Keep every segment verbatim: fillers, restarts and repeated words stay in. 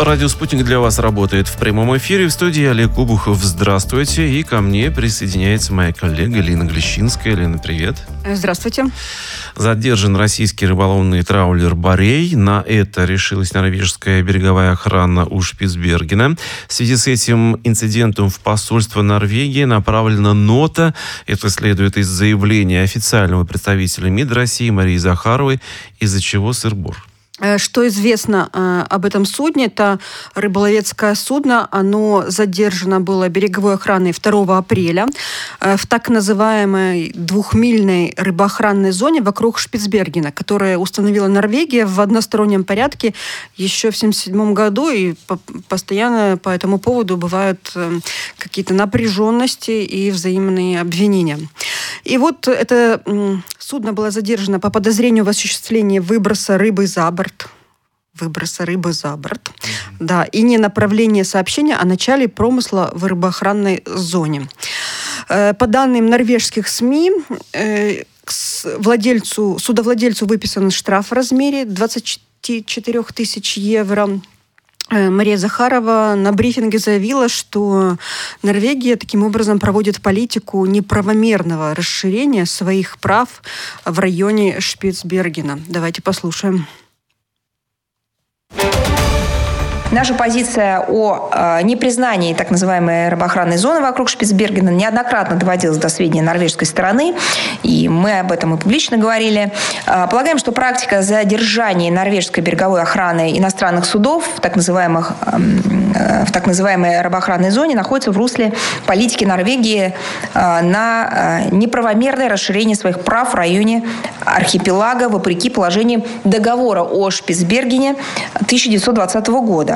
Радио «Спутник» для вас работает в прямом эфире. В студии Олег Обухов. Здравствуйте. И ко мне присоединяется моя коллега Лена Глещинская. Лена, привет. Здравствуйте. Задержан российский рыболовный траулер «Борей». На это решилась норвежская береговая охрана у Шпицбергена. В связи с этим инцидентом в посольство Норвегии направлена нота. Это следует из заявления официального представителя МИД России Марии Захаровой, из-за чего сыр-бор. Что известно э, об этом судне, это рыболовецкое судно, оно задержано было береговой охраной второго апреля э, в так называемой двухмильной рыбоохранной зоне вокруг Шпицбергена, которая установила Норвегия в одностороннем порядке еще в семьдесят седьмом году, и по- постоянно по этому поводу бывают э, какие-то напряженности и взаимные обвинения. И вот это э, судно было задержано по подозрению в осуществлении выброса рыбы за борт. Выброса рыбы за борт. Mm-hmm. Да, и не направление сообщения о начале промысла в рыбоохранной зоне. Э, по данным норвежских СМИ, э, владельцу, судовладельцу выписан штраф в размере двадцать четыре тысячи евро. Мария Захарова на брифинге заявила, что Норвегия таким образом проводит политику неправомерного расширения своих прав в районе Шпицбергена. Давайте послушаем. Наша позиция о э, непризнании так называемой рыбоохранной зоны вокруг Шпицбергена неоднократно доводилась до сведения норвежской стороны, и мы об этом и публично говорили. Э, полагаем, что практика задержания норвежской береговой охраны иностранных судов в так, называемых, э, в так называемой рыбоохранной зоне находится в русле политики Норвегии э, на э, неправомерное расширение своих прав в районе архипелага вопреки положениям договора о Шпицбергене тысяча девятьсот двадцатого года.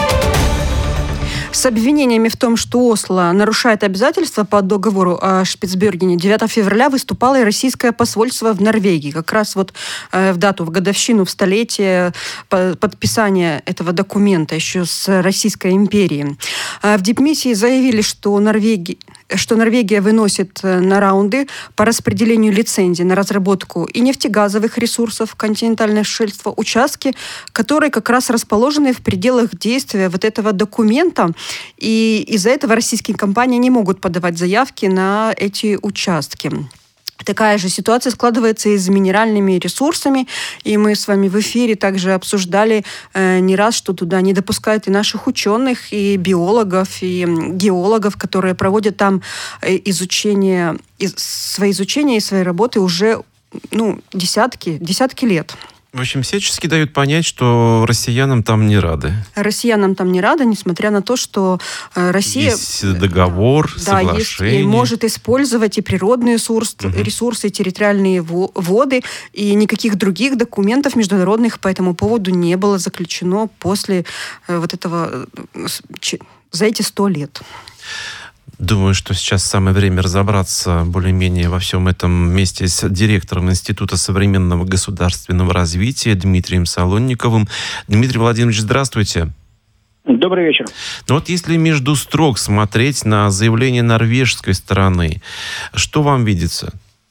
С обвинениями в том, что Осло нарушает обязательства по договору о Шпицбергене, девятого февраля выступало и российское посольство в Норвегии. Как раз вот э, в дату, в годовщину, в столетие подписания этого документа еще с Российской империей. Э, в дипмиссии заявили, что Норвегия... что Норвегия выносит на раунды по распределению лицензий на разработку и нефтегазовых ресурсов континентального шельфа участки, которые как раз расположены в пределах действия вот этого документа. И из-за этого российские компании не могут подавать заявки на эти участки. Такая же ситуация складывается и с минеральными ресурсами, и мы с вами в эфире также обсуждали э, не раз, что туда не допускают и наших ученых, и биологов, и геологов, которые проводят там изучение, свои изучения и свои работы уже ну, десятки, десятки лет. В общем, всячески дают понять, что россиянам там не рады. Россиянам там не рады, несмотря на то, что Россия... Есть договор, да, соглашение. Есть, и может использовать и природные ресурсы, угу. ресурсы, и территориальные воды, и никаких других документов международных по этому поводу не было заключено после вот этого... за эти сто лет. Думаю, что сейчас самое время разобраться более-менее во всем этом вместе с директором Института современного государственного развития Дмитрием Солонниковым. Дмитрий Владимирович, здравствуйте. Добрый вечер. Ну вот если между строк смотреть на заявление норвежской стороны, что вам видится?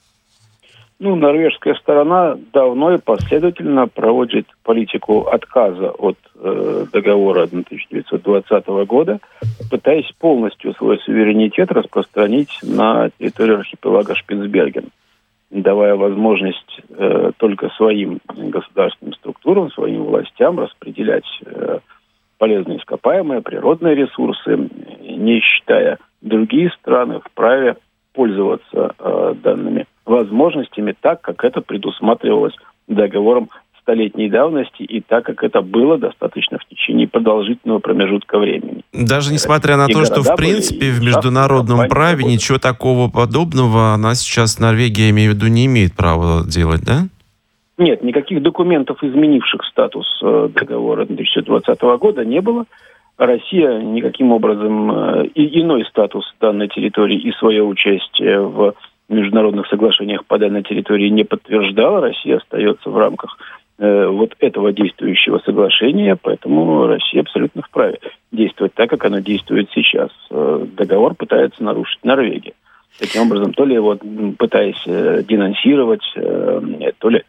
Ну, норвежская сторона давно и последовательно проводит политику отказа от э, договора тысяча девятьсот двадцатого года, пытаясь полностью свой суверенитет распространить на территорию архипелага Шпицберген, давая возможность э, только своим государственным структурам, своим властям распределять э, полезные ископаемые, природные ресурсы, не считая другие страны вправе пользоваться э, данными возможностями так, как это предусматривалось договором столетней давности и так, как это было достаточно в течение продолжительного промежутка времени. Даже несмотря на и то, что в принципе в международном праве ничего такого подобного она сейчас, Норвегия, я имею в виду, не имеет права делать, да? Нет, никаких документов, изменивших статус э, договора тысяча девятьсот двадцатого года, не было. Россия никаким образом э, и иной статус данной территории и свое участие в международных соглашениях по данной территории не подтверждала. Россия остается в рамках э, вот этого действующего соглашения, поэтому Россия абсолютно вправе действовать так, как она действует сейчас. Э, договор пытается нарушить Норвегия. Таким образом, то ли его пытаясь э, денонсировать, э, то ли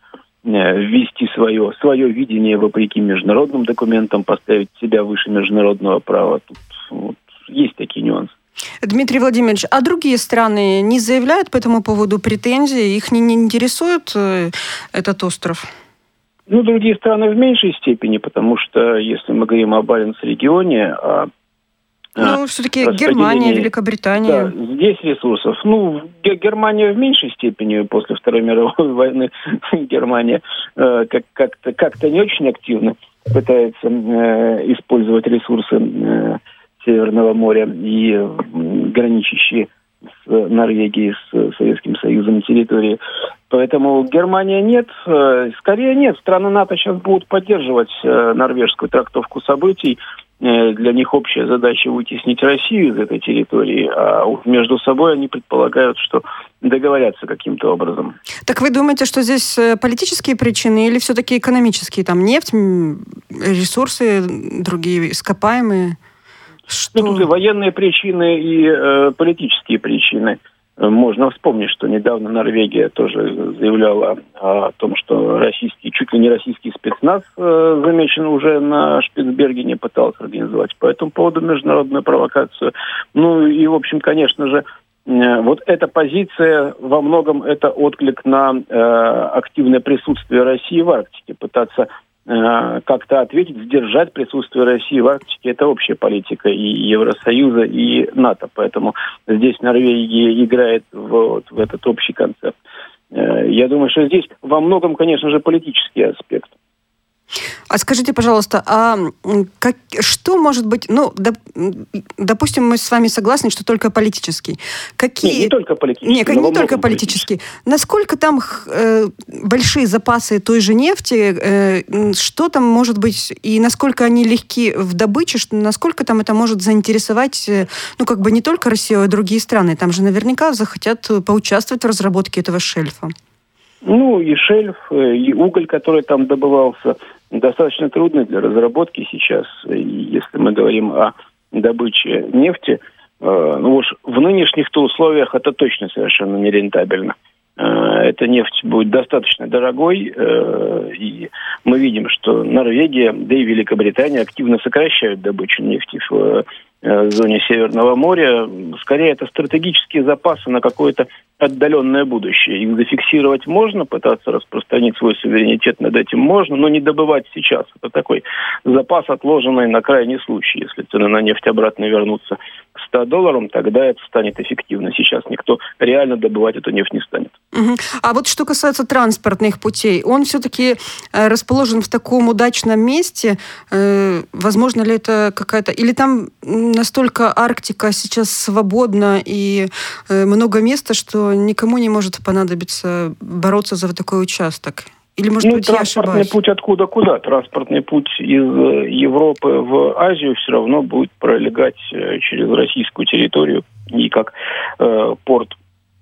ввести свое, свое видение вопреки международным документам, поставить себя выше международного права. Тут вот, есть такие нюансы. Дмитрий Владимирович, а другие страны не заявляют по этому поводу претензий? Их не, не интересует э, этот остров? Ну, другие страны в меньшей степени, потому что если мы говорим о Баренц-регионе, о Ну, все-таки Германия, Великобритания. Да, здесь ресурсов. Ну, Германия в меньшей степени после Второй мировой войны. Германия э, как- как-то, как-то не очень активно пытается э, использовать ресурсы э, Северного моря и э, граничащие с Норвегией, с Советским Союзом территории. Поэтому Германия нет. Э, скорее нет. Страны НАТО сейчас будут поддерживать э, норвежскую трактовку событий. Для них общая задача вытеснить Россию из этой территории, а между собой они предполагают, что договорятся каким-то образом. Так вы думаете, что здесь политические причины или все-таки экономические? Там нефть, ресурсы, другие ископаемые? Что? Ну, тут и военные причины, и э, политические причины. Можно вспомнить, что недавно Норвегия тоже заявляла о том, что российский, чуть ли не российский спецназ э, замечен уже на Шпицбергене, пытался организовать по этому поводу международную провокацию. Ну и, в общем, конечно же, э, вот эта позиция во многом это отклик на э, активное присутствие России в Арктике, пытаться как-то ответить, сдержать присутствие России в Арктике. Это общая политика и Евросоюза, и НАТО. Поэтому здесь Норвегия играет в, вот, в этот общий концепт. Я думаю, что здесь во многом, конечно же, политический аспект. А скажите, пожалуйста, а как, что может быть, ну, доп, допустим, мы с вами согласны, что только политический. Какие... Нет, не только политический. Нет, не только политический. Насколько там э, большие запасы той же нефти, э, что там может быть, и насколько они легки в добыче, что, насколько там это может заинтересовать, э, ну, как бы не только Россию, а и другие страны. Там же наверняка захотят поучаствовать в разработке этого шельфа. Ну, и шельф, и уголь, который там добывался, достаточно трудный для разработки сейчас. И если мы говорим о добыче нефти, э, ну уж в нынешних-то условиях это точно совершенно нерентабельно. Э, эта нефть будет достаточно дорогой, э, и мы видим, что Норвегия, да и Великобритания активно сокращают добычу нефти в э, зоне Северного моря. Скорее, это стратегические запасы на какое-то отдаленное будущее. Их зафиксировать можно, пытаться распространить свой суверенитет над этим можно, но не добывать сейчас. Это такой запас, отложенный на крайний случай. Если цены на нефть обратно вернутся к ста долларам, тогда это станет эффективно. Сейчас никто реально добывать эту нефть не станет. Угу. А вот что касается транспортных путей, он все-таки э, расположен в таком удачном месте. Э, возможно ли это какая-то... Или там настолько Арктика сейчас свободна и э, много места, что никому не может понадобиться бороться за вот такой участок? Или, может ну, быть, я транспортный ошибаюсь? путь откуда куда? Транспортный путь из Европы в Азию все равно будет пролегать через российскую территорию. И как э, порт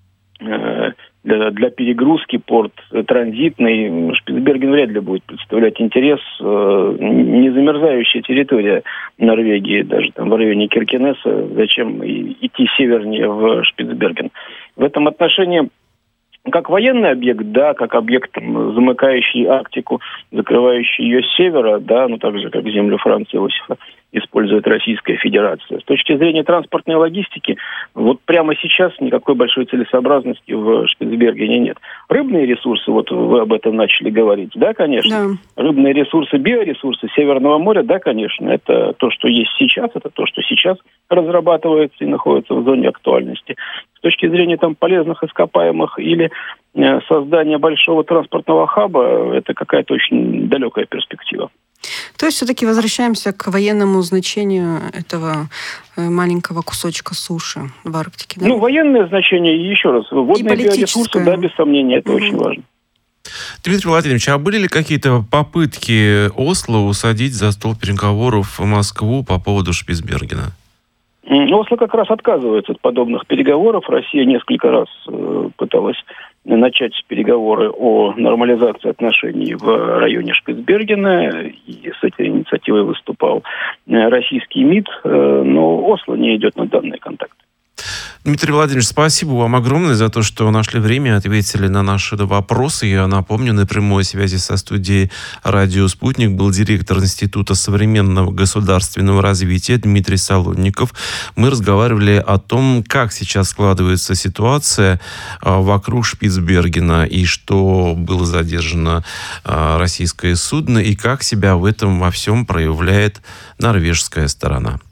э, для, для перегрузки, порт транзитный, Шпицберген вряд ли будет представлять интерес. Э, незамерзающая территория Норвегии, даже там в районе Киркенеса, зачем идти севернее в Шпицберген? В этом отношении как военный объект, да, как объект, там, замыкающий Арктику, закрывающий ее с севера, да, ну так же, как землю Франца Иосифа использует Российская Федерация. С точки зрения транспортной логистики, вот прямо сейчас никакой большой целесообразности в Шпицбергене нет. Рыбные ресурсы, вот вы об этом начали говорить, да, конечно. Да. Рыбные ресурсы, биоресурсы Северного моря, да, конечно. Это то, что есть сейчас, это то, что сейчас разрабатывается и находится в зоне актуальности. С точки зрения там полезных ископаемых или э, создания большого транспортного хаба, это какая-то очень далекая перспектива. То есть все-таки возвращаемся к военному значению этого маленького кусочка суши в Арктике, да? Ну, военное значение, еще раз, водные биоресурсы, да, без сомнения, это угу. очень важно. Дмитрий Владимирович, а были ли какие-то попытки Осло усадить за стол переговоров в Москву по поводу Шпицбергена? Осло как раз отказывается от подобных переговоров. Россия несколько раз э, пыталась начать переговоры о нормализации отношений в районе Шпицбергена, и с этой инициативой выступал российский МИД, э, но Осло не идет на данные контакты. Дмитрий Владимирович, спасибо вам огромное за то, что нашли время и ответили на наши вопросы. Я напомню, на прямой связи со студией «Радио Спутник» был директор Института современного государственного развития Дмитрий Солодников. Мы разговаривали о том, как сейчас складывается ситуация вокруг Шпицбергена и что было задержано российское судно и как себя в этом во всем проявляет норвежская сторона.